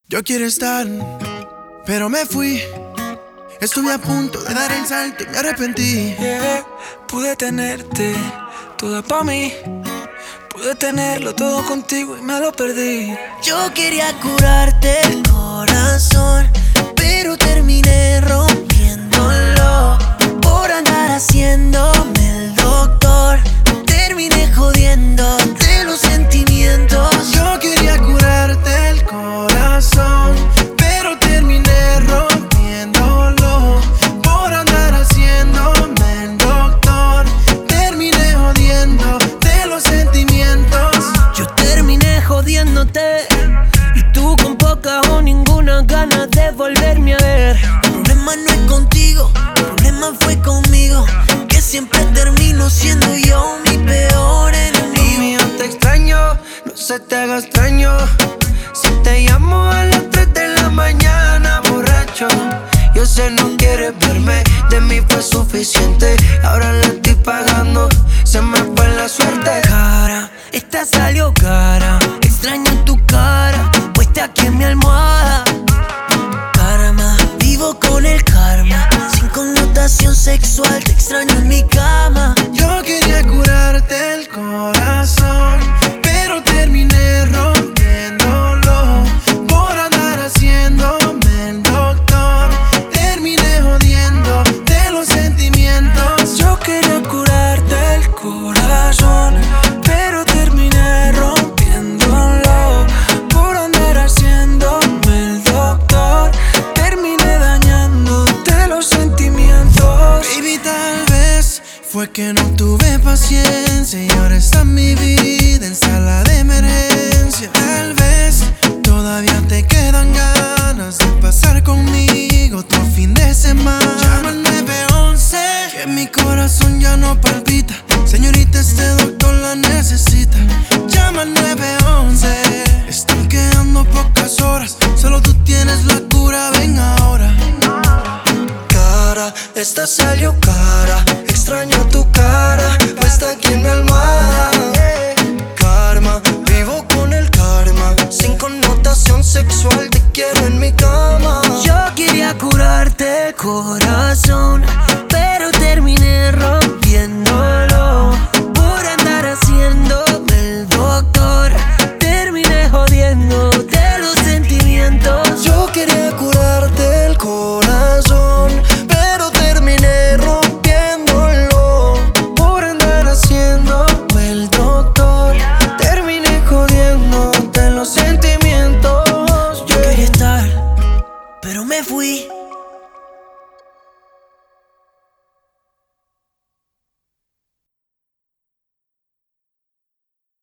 Yo quiero estar, pero me fui. Estuve a punto de dar el salto y me arrepentí. Pude tenerte toda pa' mí. Pude tenerlo todo contigo y me lo perdí. Yo quería curarte el corazón, pero terminé rompiéndolo por andar haciéndome el doctor. Terminé jodiéndote los sentimientos. Yo quería curarte el corazón, pero terminé rompiéndolo por andar haciéndome el doctor. Terminé jodiéndote los sentimientos. Yo terminé jodiéndote y tú con pocas o ninguna ganas de volverme a ver. El problema no es contigo, el problema fue conmigo, que siempre termino siendo yo mi peor enemigo. Mío, te extraño, no se te haga extraño. Si te llamo a las 3 de la mañana borracho, yo sé no quieres verme, de mí fue suficiente. Ahora la estoy pagando, se me fue la suerte. Cara, esta salió cara, extraño tu cara, puesta aquí en mi almohada. Karma, vivo con el karma, sin connotación sexual, te extraño en mi cama. Yo quería curarte el corazón, pero terminé rompiéndolo por andar haciéndome el doctor. Terminé jodiendo de los sentimientos. Yo quería curarte el corazón, pero terminé rompiéndolo por andar haciéndome el doctor. Terminé dañándote los sentimientos. Baby, tal vez fue que no tuve paciencia y ahora está mi vida en sala de emergencia. Tal vez todavía te quedan ganas de pasar conmigo otro fin de semana. Llama al 911, que mi corazón ya no palpita. Señorita, este doctor la necesita. Llama al 911, están quedando pocas horas. Solo tú tienes la cura, ven ahora. Cara, esta salió cara, extraño tu cara, puesta aquí en mi almohada. Karma, vivo con el karma, sin connotación sexual, te quiero en mi cama. Yo quería curarte el corazón, pero terminé rompiéndolo por andar haciéndome el doctor. Terminé jodiendo de los sentimientos. Yo quería curarte el corazón, pero terminé rompiéndolo por andar haciéndome el doctor. Terminé jodiendo de los sentimientos. Yo quería estar, pero me fui.